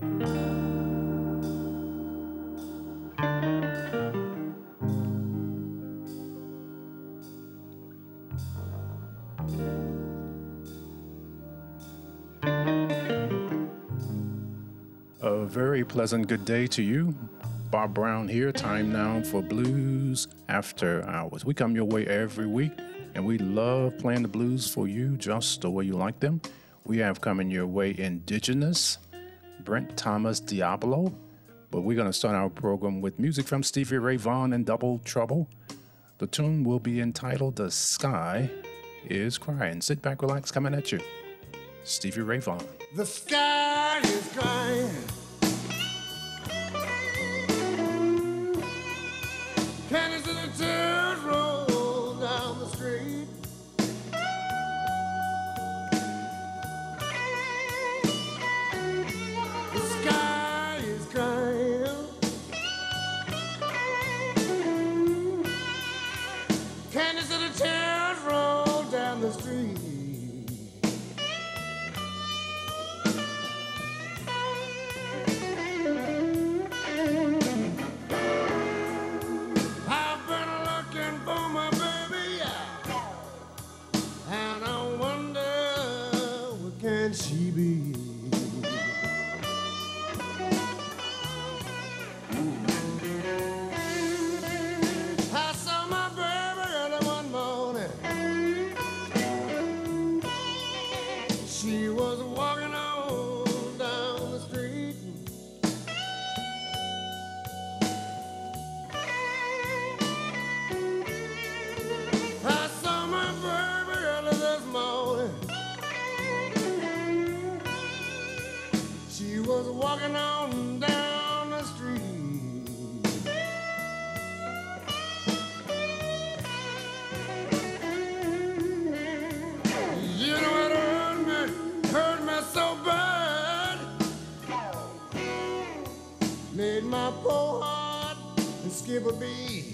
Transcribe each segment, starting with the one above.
A very pleasant good day to you. Bob Brown here. Time now for Blues After Hours. We come your way every week, and we love playing the blues for you just the way you like them. We have coming your way Indigenous, Brent Thomas Diablo, but we're going to start our program with music from Stevie Ray Vaughan and Double Trouble. The tune will be entitled The Sky is Crying. Sit back, relax, coming at you. Stevie Ray Vaughan. The sky is crying. Can you see the tears roll down the street? The sky is crying. Can you see the tears roll down the street? She be I saw my baby early one morning. She was walking on down the street. I saw my baby early this morning. She was walking on down the street. You know it hurt me so bad. Made my poor heart skip a beat.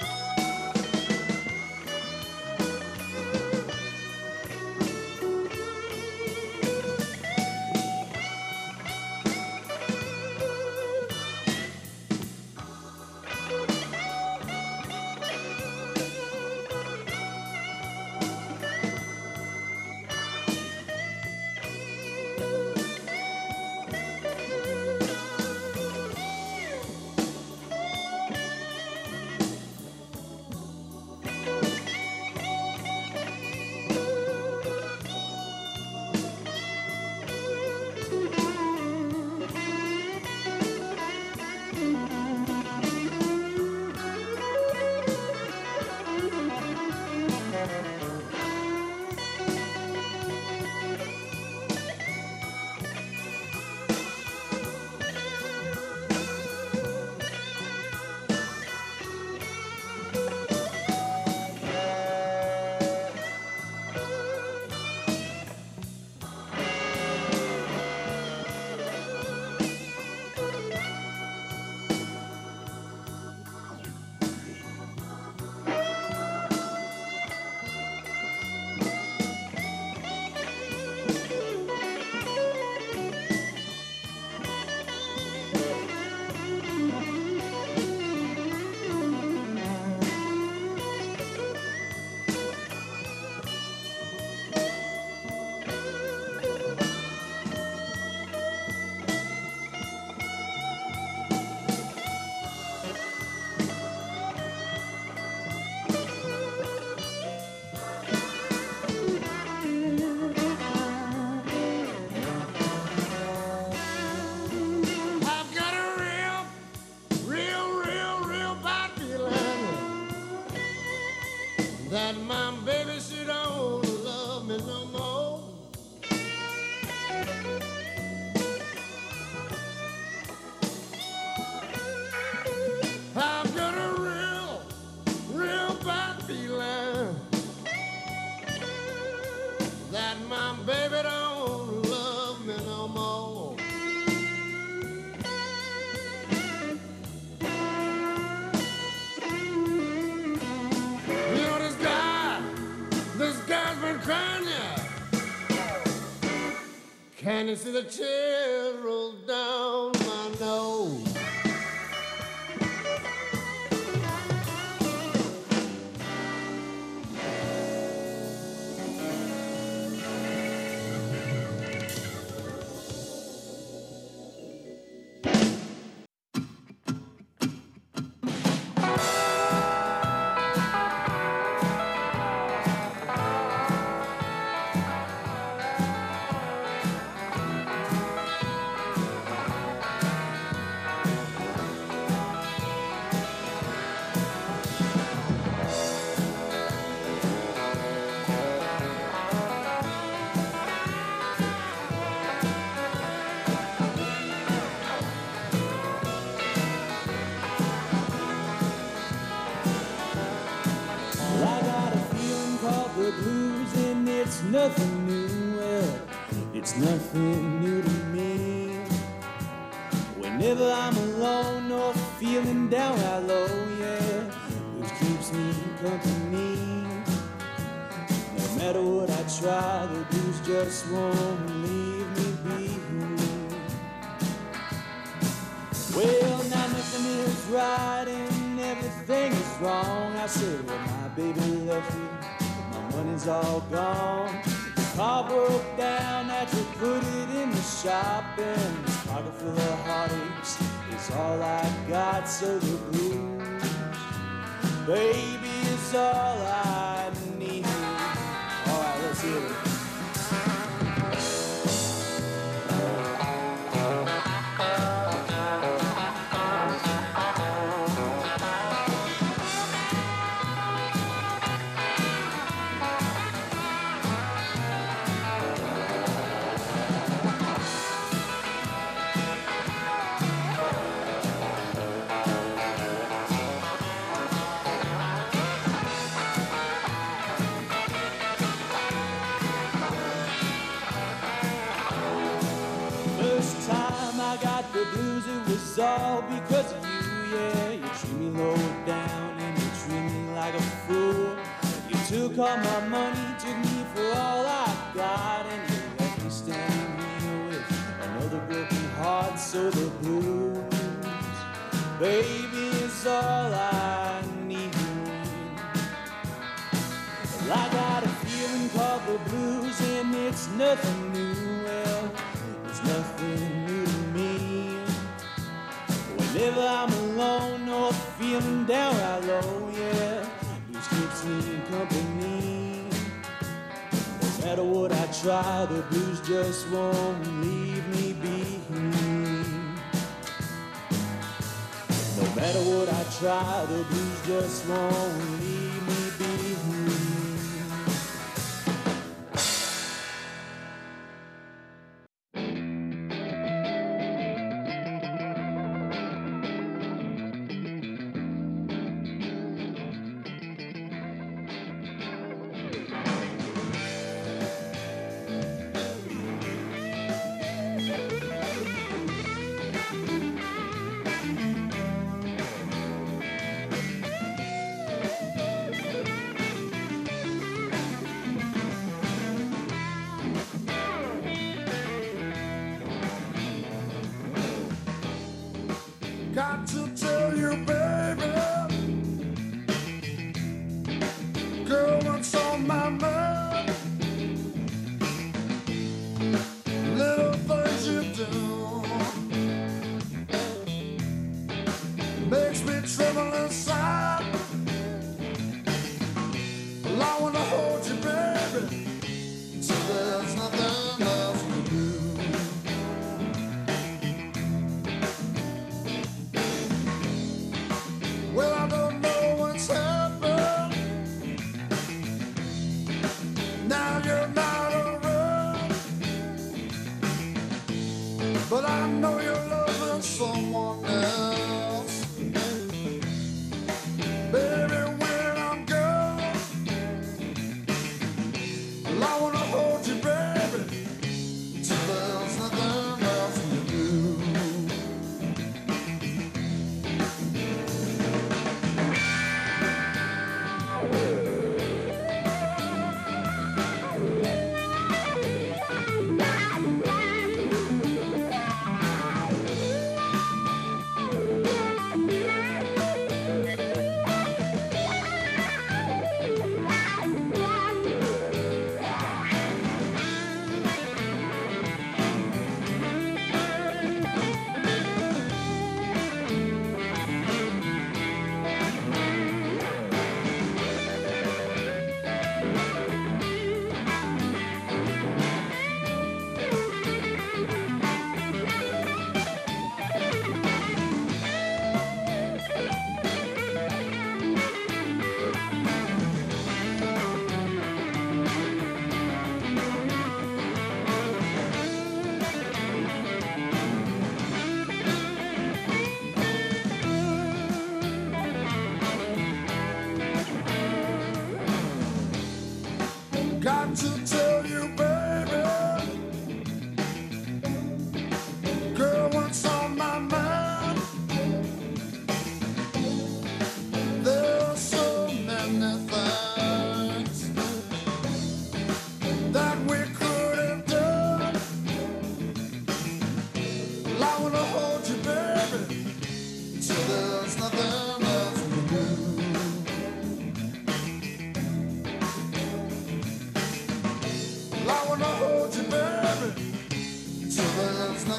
That my baby, she don't love me no more. I've got a real bad feeling that my baby don't love me no more. You know this guy's been crying, yeah. Can you see the tears roll down nothing new to me. Whenever I'm alone or feeling down right low, yeah, blues keeps me company. No matter what I try, the blues just won't leave me be. Well, now nothing is right and everything is wrong. I said, well, my baby left me, my money's all gone. The car broke down, I just put it in the shop, and this pocket full of heartaches is all I got. So the blues, baby, is all I need. All right, let's hear it. The blues, it was all because of you, yeah. You treat me low down and you treat me like a fool. You took all my money, took me for all I got, and you left me standing here with another broken heart. So the blues, baby, is all I need. Well, I got a feeling called the blues, and it's nothing new. Well, it's nothing new to me. Whenever I'm alone or feeling down right low, yeah, blues keeps me company. No matter what I try, the blues just won't leave me be. No matter what I try, the blues just won't leave me be. Got to tell you, baby, girl, what's on my mind? Little things you do makes me tremble inside. Well, I wanna hold you, baby, till there's nothing else to do. Well, I don't know what's happened. Now you're not around, but I know you're loving someone else. Baby, when I'm gone, well, I wanna hold you, baby, till there's nothing else to do.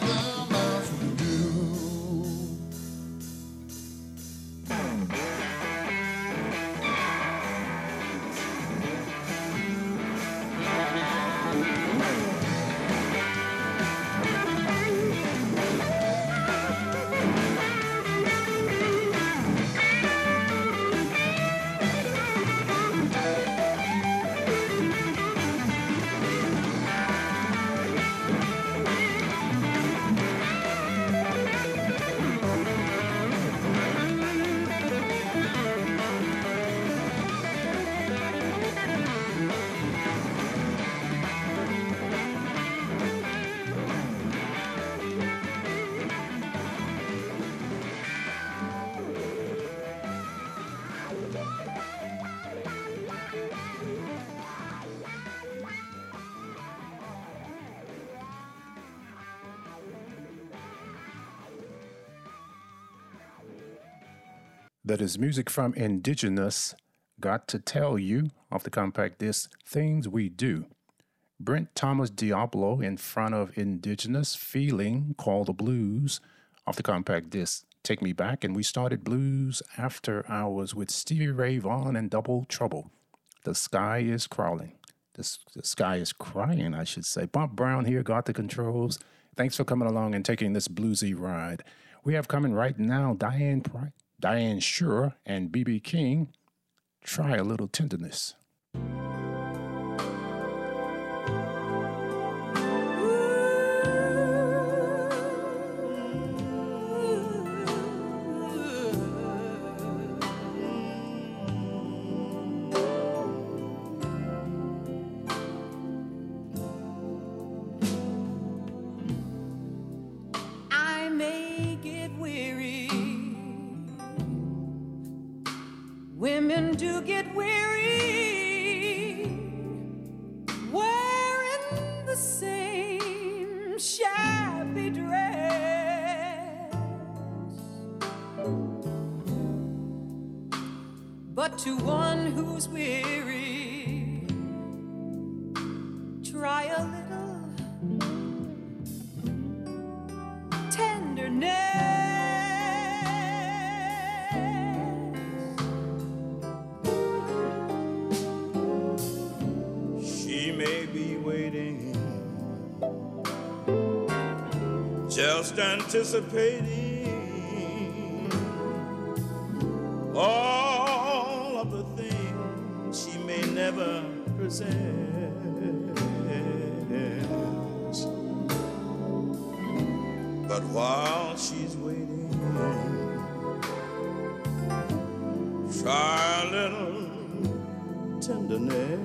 nothing else to do. That is music from Indigenous, Got to Tell You, off the compact disc Things We Do. Brent Thomas Diablo in front of Indigenous, Feeling, Call the Blues, off the compact disc Take Me Back. And we started Blues After Hours with Stevie Ray Vaughan and Double Trouble. The Sky is Crawling. The Sky is Crying, I should say. Bob Brown here, got the controls. Thanks for coming along and taking this bluesy ride. We have coming right now Diane Shure and B.B. King, Try a Little Tenderness. Women do get weary wearing the same shabby dress, but to one who's weary, try a little tenderness. Just anticipating all of the things she may never possess. But while she's waiting, try a little tenderness.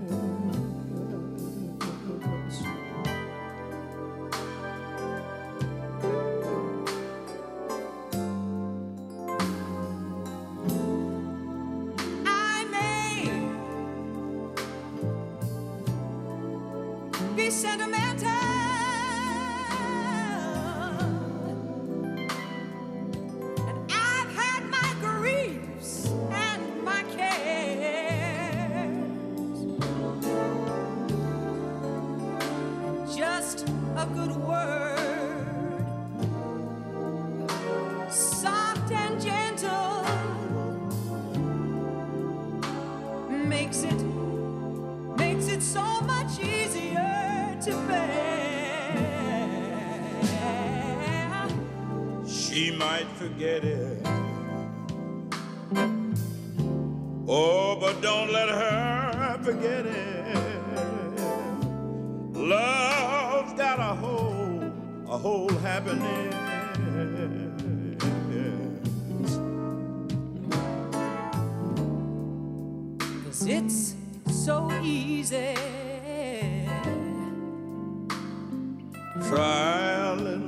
Forget it. Oh, but don't let her forget it. Love's got a whole happiness. 'Cause it's so easy. Try a little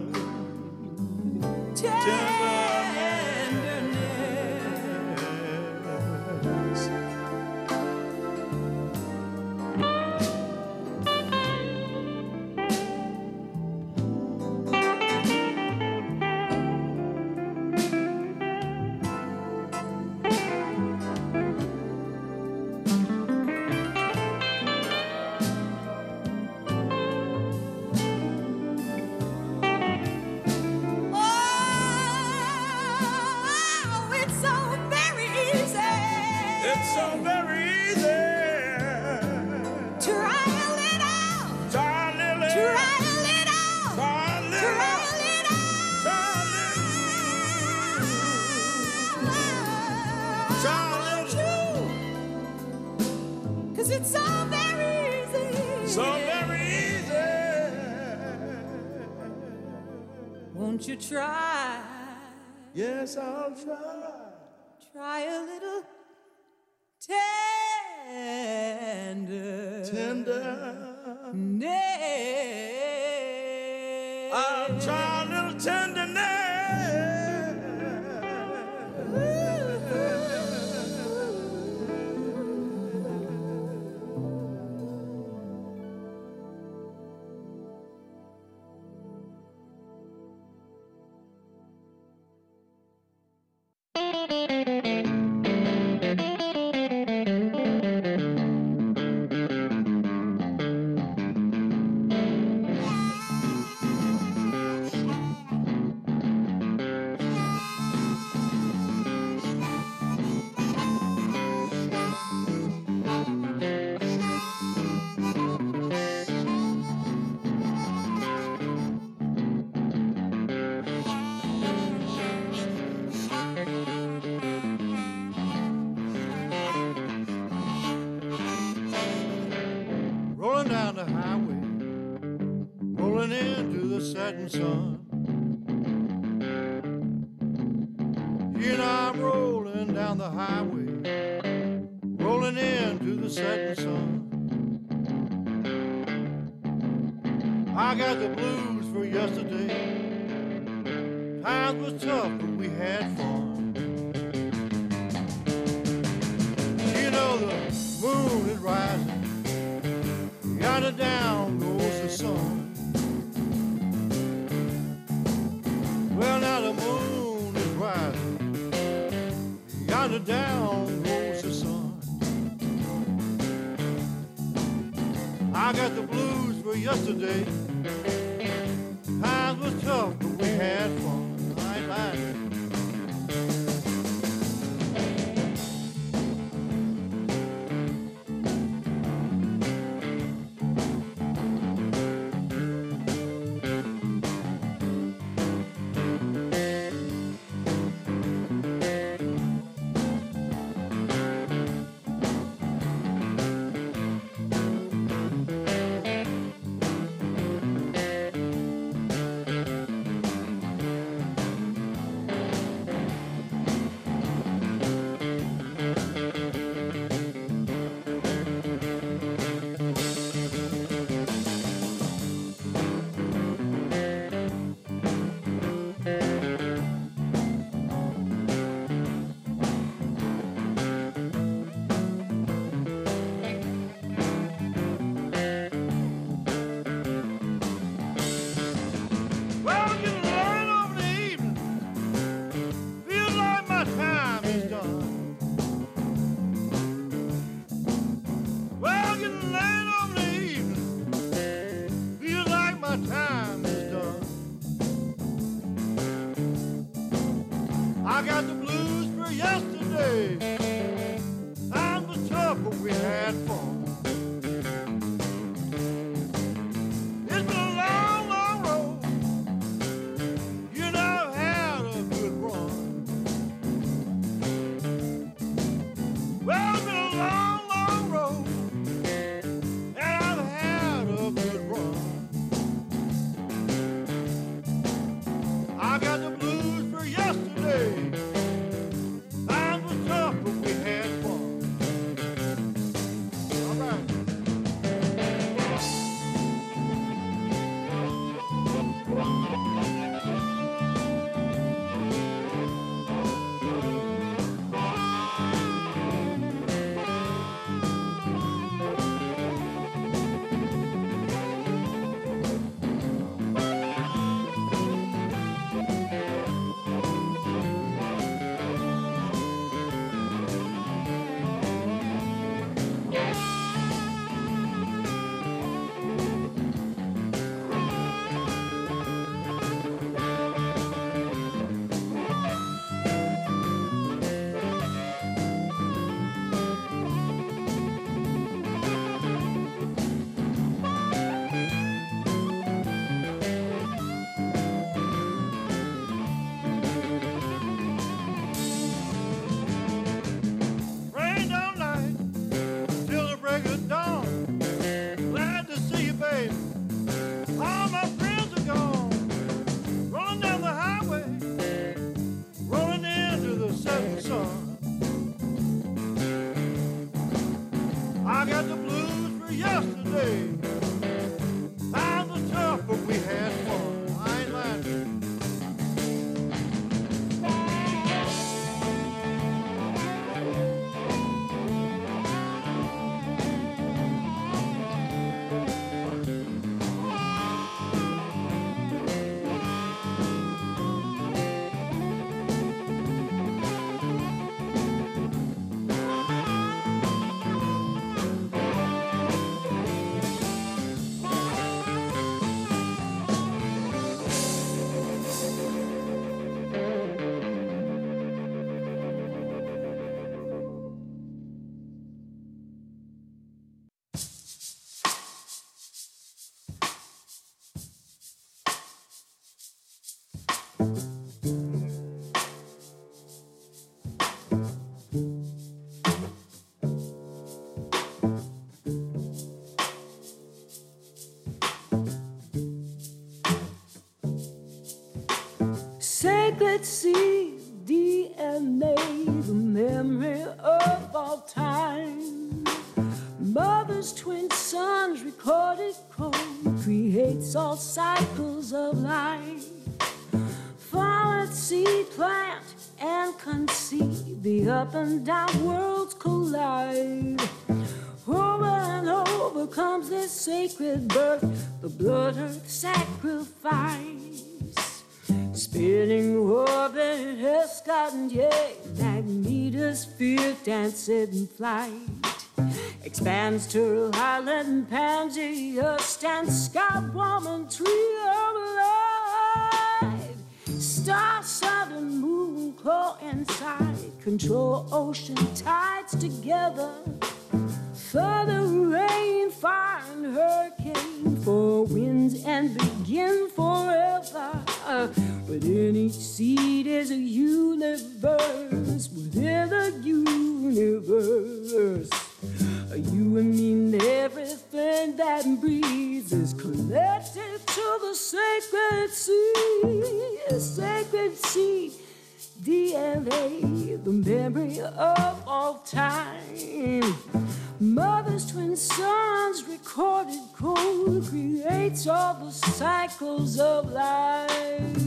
Won't you try? Yes, I'll try. Try a little tenderness. I'll try a little tenderness. Rolling down the highway, rolling into the setting sun. You and I'm rolling down the highway, rolling into the setting sun. I got the blues for yesterday. Times was tough, but we had fun. You know the moon is rising, yonder down goes the sun. Well, now the moon is rising, yonder down goes the sun. I got the blues for yesterday. Times was tough, but we had fun. I like it. I got the blues for yesterday. Times was tough, but we had fun. It's been a long, long road. You know I've had a good run. Well, it's been a long, long road, and I've had a good run. I got the blues for yesterday. Times was tough, but we had fun. Sacred seed, DNA, the memory of all time. Mother's twin sons recorded code creates all cycles of life. Fallen seed, plant and conceive, the up and down worlds collide. Over and over comes this sacred birth, the blood earth sacrifice. Spinning orbit has gotten magnetosphere dancing in flight. Expands to island Pangea, stands sky woman, tree of life. Star, sun, and moon coincide, control ocean tides together. Further rain, fire, and hurricane, four winds and begin forever. Within each seed is a universe, within a universe. You and me and everything that breathes is connected to the sacred seed, DNA, the memory of all time. Mother's twin sons recorded code creates all the cycles of life.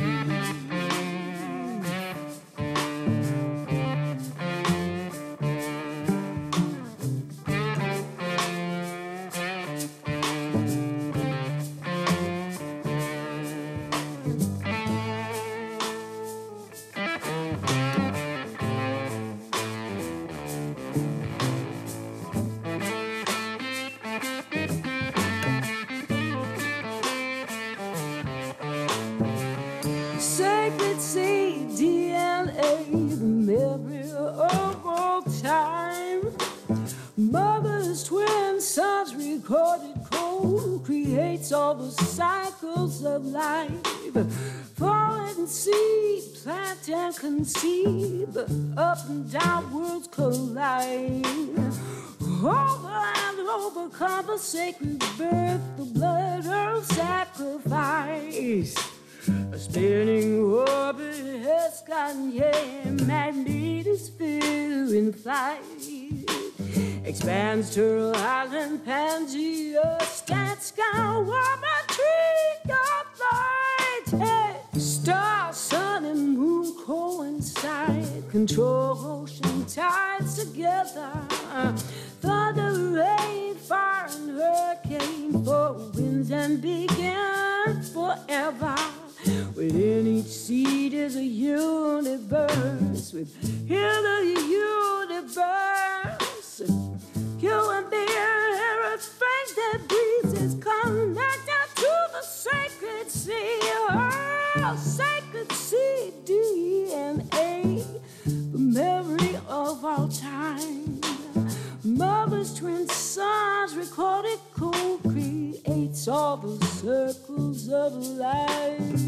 Sacred seed, DNA, the memory of all time. Mother's twin sons recorded code creates all the cycles of life. Fallen seed, plant and conceive, up and down worlds collide. Over and over come the sacred birth, the blood earth sacrifice. A spinning orbit has gotten magnetosphere in flight. Expands to island Pangea, stands sky woman, tree of light. Hey, star, sun, and moon coincide, control ocean tides together. Thunder, rain, fire, and hurricane, four winds and begin forever. Within each seed is a universe, within the universe. You and me and everything that breathes is connected to the sacred seed. Oh, sacred seed, DNA, the memory of all time. Mother's twin sons recorded code creates all the circles of life.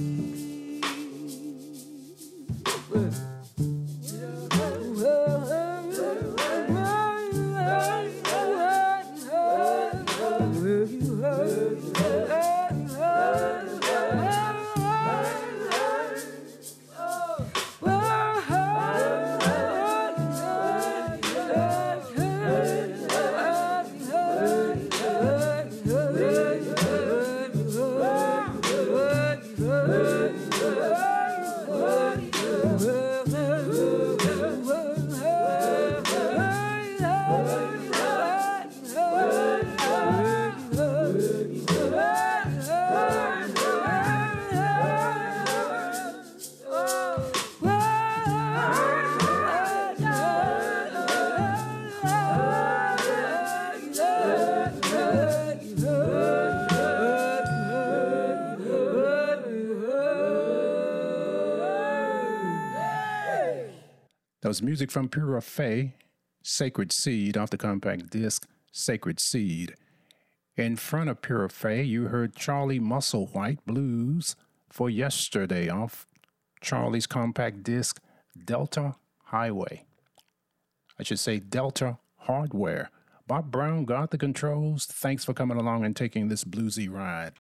That was music from Pura Fé, Sacred Seed, off the compact disc Sacred Seed. In front of Pura Fé, you heard Charlie Musselwhite Blues for Yesterday off Charlie's compact disc Delta Highway. I should say Delta Hardware. Bob Brown got the controls. Thanks for coming along and taking this bluesy ride.